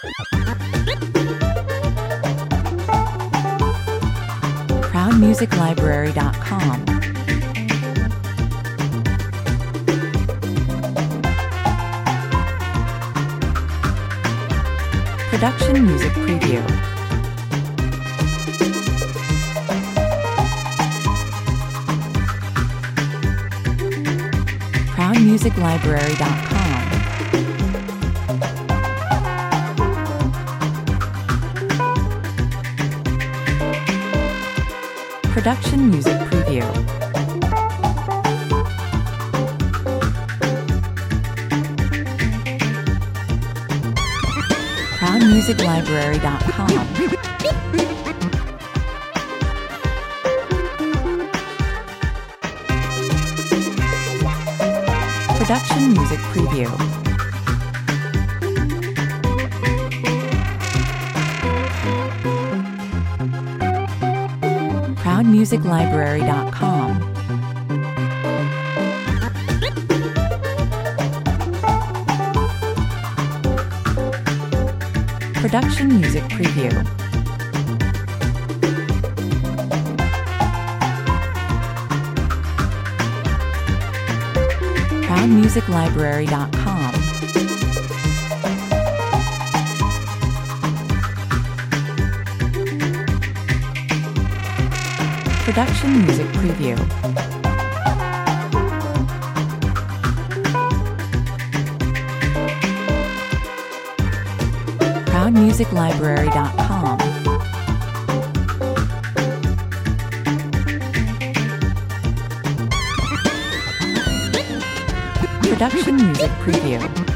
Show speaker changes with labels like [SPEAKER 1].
[SPEAKER 1] ProudMusicLibrary.com. Production Music Preview. ProudMusicLibrary.com. Production Music Preview. ProudMusicLibrary.com. Production Music Preview. ProudMusicLibrary.com. Production Music Preview. ProudMusicLibrary.com. Production Music Preview. ProudMusicLibrary.com. Production Music Preview.